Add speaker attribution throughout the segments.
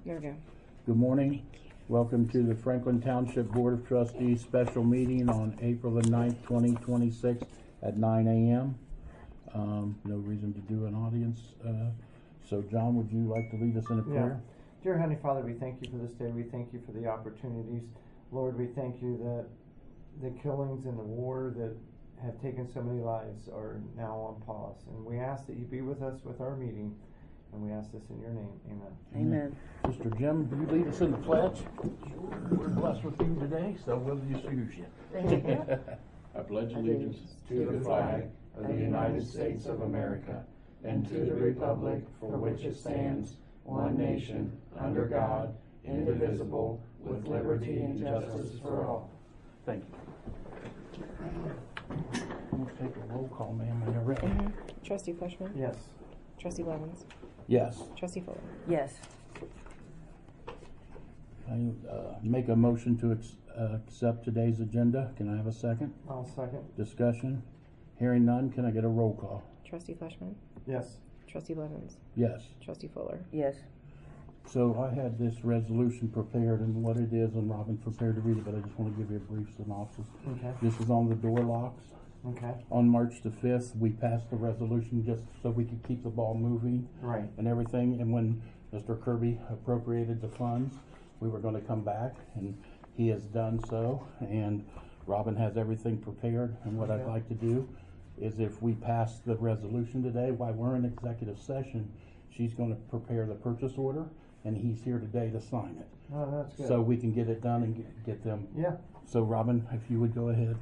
Speaker 1: There we go.
Speaker 2: Good morning. Welcome to the Franklin Township Board of Trustees special meeting on April the 9th, 2026 at 9 a.m. No reason to do an audience. So John, would you like to lead us in a prayer?
Speaker 3: Dear Heavenly Father, we thank you for this day. We thank you for the opportunities. Lord, we thank you that the killings and the war that have taken so many lives are now on pause. And we ask that you be with us with our meeting. And we ask this in your name. Amen.
Speaker 1: Amen.
Speaker 2: Mr. Jim, will you lead us in the pledge? We're blessed with you today, so we'll just use you.
Speaker 1: Thank you.
Speaker 2: I pledge allegiance
Speaker 4: to the flag of the United States of America and to the republic for which it stands, one nation, under God, indivisible, with liberty and justice for all.
Speaker 2: Thank you. We'll take a roll call, ma'am, when you're ready.
Speaker 1: Trustee Fleshman?
Speaker 3: Yes.
Speaker 1: Trustee Blevins?
Speaker 2: Yes.
Speaker 1: Trustee Fuller?
Speaker 5: Yes.
Speaker 2: I make a motion to accept today's agenda. Can I have a second?
Speaker 3: I'll second.
Speaker 2: Discussion? Hearing none, can I get a roll call?
Speaker 1: Trustee Fleshman?
Speaker 3: Yes.
Speaker 1: Trustee Blevins?
Speaker 2: Yes.
Speaker 1: Trustee Fuller?
Speaker 5: Yes.
Speaker 2: So I had this resolution prepared and what it is, and Robin's prepared to read it, but I just want to give you a brief synopsis.
Speaker 3: Okay.
Speaker 2: This is on the door locks.
Speaker 3: Okay.
Speaker 2: On March the 5th, we passed the resolution just so we could keep the ball moving.
Speaker 3: Right.
Speaker 2: And everything. And when Mr. Kirby appropriated the funds, we were going to come back, and he has done so. And Robin has everything prepared. And what I'd like to do is, if we pass the resolution today, while we're in executive session, she's going to prepare the purchase order, and he's here today to sign it.
Speaker 3: Oh, that's good.
Speaker 2: So we can get it done and get them.
Speaker 3: Yeah.
Speaker 2: So Robin, if you would go ahead.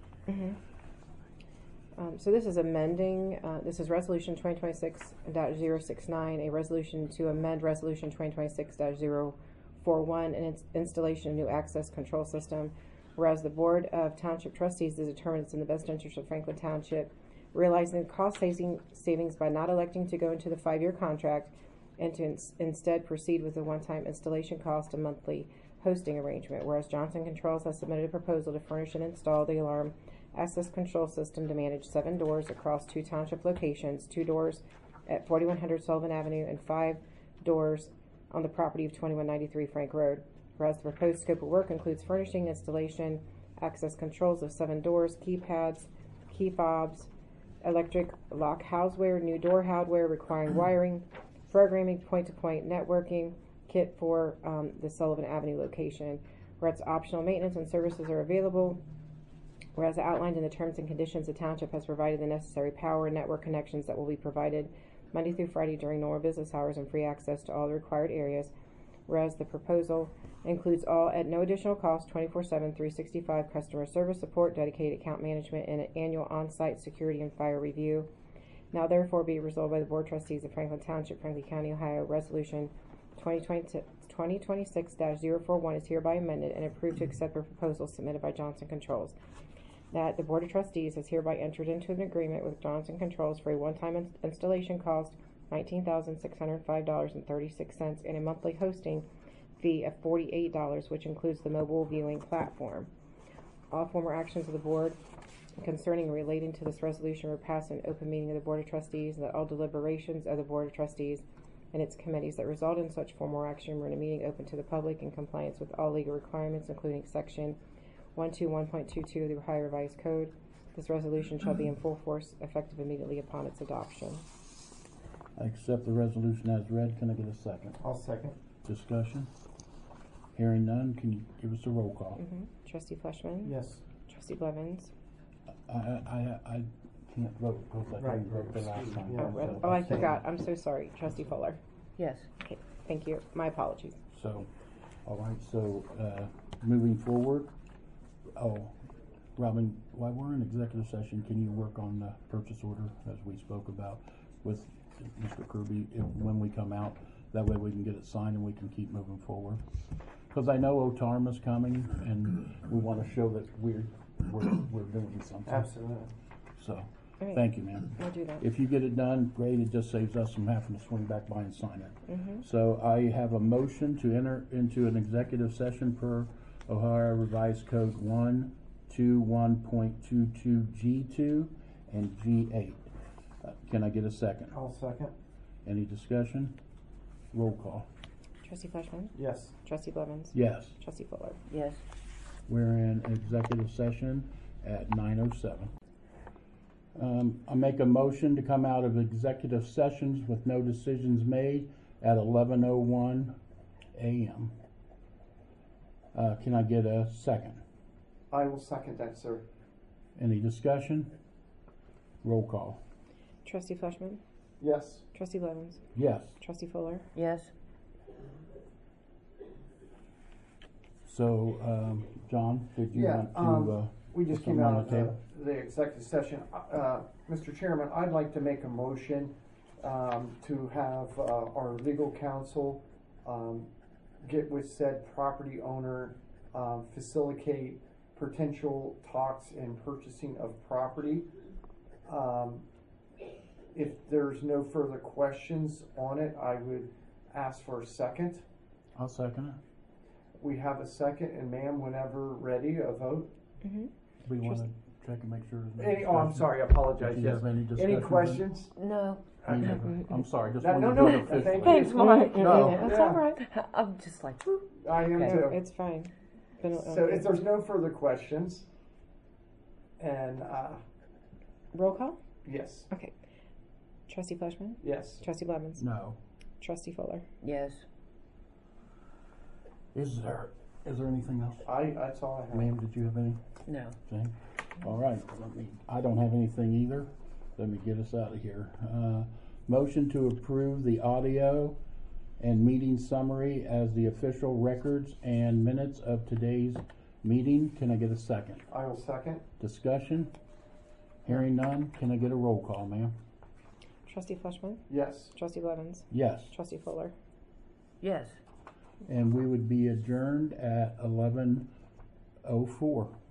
Speaker 1: So this is amending, this is Resolution 2026-069, a resolution to amend Resolution 2026-041, and its installation of new access control system. Whereas the Board of Township Trustees has determined it's in the best interest of Franklin Township, realizing the cost savings by not electing to go into the 5-year contract and to instead proceed with a one-time installation cost and monthly hosting arrangement. Whereas Johnson Controls has submitted a proposal to furnish and install the alarm access control system to manage 7 doors across 2 township locations, 2 doors at 4100 Sullivan Avenue and 5 doors on the property of 2193 Frank Road. Whereas the proposed scope of work includes furnishing, installation, access controls of 7 doors, keypads, key fobs, electric lock houseware, new door hardware requiring wiring, programming, point-to-point networking kit for the Sullivan Avenue location. Whereas optional maintenance and services are available. Whereas outlined in the terms and conditions, the township has provided the necessary power and network connections that will be provided Monday through Friday during normal business hours and free access to all the required areas. Whereas the proposal includes all, at no additional cost, 24/7, 365 customer service support, dedicated account management, and an annual on-site security and fire review. Now therefore be resolved by the Board of Trustees of Franklin Township, Franklin County, Ohio, Resolution 2026-041 is hereby amended and approved to accept a proposal submitted by Johnson Controls. That the Board of Trustees has hereby entered into an agreement with Johnson Controls for a one-time installation cost $19,605.36 and a monthly hosting fee of $48, which includes the mobile viewing platform. All former actions of the Board concerning and relating to this resolution were passed in open meeting of the Board of Trustees, and that all deliberations of the Board of Trustees and its committees that result in such formal action were in a meeting open to the public in compliance with all legal requirements, including Section 121.22 of the Ohio Revised Code. This resolution shall be in full force, effective immediately upon its adoption.
Speaker 2: I accept the resolution as read. Can I get a second?
Speaker 3: I'll second.
Speaker 2: Discussion? Hearing none, can you give us a roll call?
Speaker 1: Trustee Fleshman?
Speaker 3: Yes.
Speaker 1: Trustee Blevins?
Speaker 2: I can't vote because I didn't vote the last time.
Speaker 3: Yeah.
Speaker 2: So
Speaker 1: I forgot. I'm so sorry. Trustee Fuller?
Speaker 5: Yes.
Speaker 1: Okay, thank you. My apologies.
Speaker 2: So, all right, so moving forward, Robin, while we're in executive session, can you work on the purchase order as we spoke about with Mr. Kirby when we come out? That way we can get it signed and we can keep moving forward. Because I know OTARMA's coming and we want to show that we're doing something.
Speaker 3: Absolutely.
Speaker 2: So,
Speaker 1: Right.
Speaker 2: thank you, ma'am.
Speaker 1: We'll do that.
Speaker 2: If you get it done, great. It just saves us from having to swing back by and sign it. So I have a motion to enter into an executive session per Ohio Revised Code 121.22G2 and G8. Can I get a second?
Speaker 3: I'll second.
Speaker 2: Any discussion? Roll call.
Speaker 1: Trustee Fleshman.
Speaker 3: Yes.
Speaker 1: Trustee Blevins.
Speaker 2: Yes,
Speaker 1: Trustee Fuller.
Speaker 5: Yes.
Speaker 2: we're in executive session at 9:07. I make a motion to come out of executive sessions with no decisions made at 11:01 a.m. Can I get a second?
Speaker 3: I will second that, sir.
Speaker 2: Any discussion? Roll call.
Speaker 1: Trustee Fleshman.
Speaker 3: Yes.
Speaker 1: Trustee Blevins.
Speaker 2: Yes.
Speaker 1: Trustee Fuller.
Speaker 5: Yes.
Speaker 2: So, John, did you
Speaker 3: Yeah,
Speaker 2: want to,
Speaker 3: We just
Speaker 2: put
Speaker 3: came
Speaker 2: something on
Speaker 3: out
Speaker 2: the
Speaker 3: of
Speaker 2: table?
Speaker 3: the executive session. Mr. Chairman, I'd like to make a motion to have our legal counsel get with said property owner, facilitate potential talks and purchasing of property. If there's no further questions on it, I would ask for a second.
Speaker 2: I'll second it.
Speaker 3: We have a second, and ma'am, whenever ready, a vote.
Speaker 1: Mm-hmm.
Speaker 2: We want to
Speaker 1: Trust-
Speaker 2: check and make sure there's no
Speaker 3: Oh, I'm
Speaker 2: discussion.
Speaker 3: sorry, I apologize.
Speaker 2: Did you
Speaker 3: Yes.
Speaker 2: have any discussion?
Speaker 3: Any
Speaker 2: then?
Speaker 3: questions?
Speaker 5: No.
Speaker 2: Me neither. I'm sorry, just
Speaker 3: No,
Speaker 2: wanted to
Speaker 3: no,
Speaker 2: do it
Speaker 3: no,
Speaker 2: officially.
Speaker 3: thank you.
Speaker 1: Thanks, Mike.
Speaker 3: No.
Speaker 1: That's
Speaker 3: Yeah.
Speaker 1: all right.
Speaker 5: I'm just like, whoop.
Speaker 3: I am
Speaker 5: Okay.
Speaker 3: too.
Speaker 1: It's fine. Been,
Speaker 3: So if there's no further questions, and
Speaker 1: roll call.
Speaker 3: yes,
Speaker 1: Okay. Trustee Fleshman.
Speaker 3: yes.
Speaker 1: Trustee Blevins.
Speaker 2: No.
Speaker 1: Trustee Fuller.
Speaker 5: Yes.
Speaker 2: Is there anything else?
Speaker 3: That's all I have.
Speaker 2: Ma'am, did you have anything?
Speaker 5: No.
Speaker 2: All right, I don't have anything either. Let me get us out of here. Motion to approve the audio and meeting summary as the official records and minutes of today's meeting. Can I get a second?
Speaker 3: I will second.
Speaker 2: Discussion? Hearing none, can I get a roll call, ma'am?
Speaker 1: Trustee Fleshman.
Speaker 3: Yes.
Speaker 1: Trustee Blevins.
Speaker 2: Yes,
Speaker 1: Trustee Fuller.
Speaker 5: Yes.
Speaker 2: and we would be adjourned at 11:04.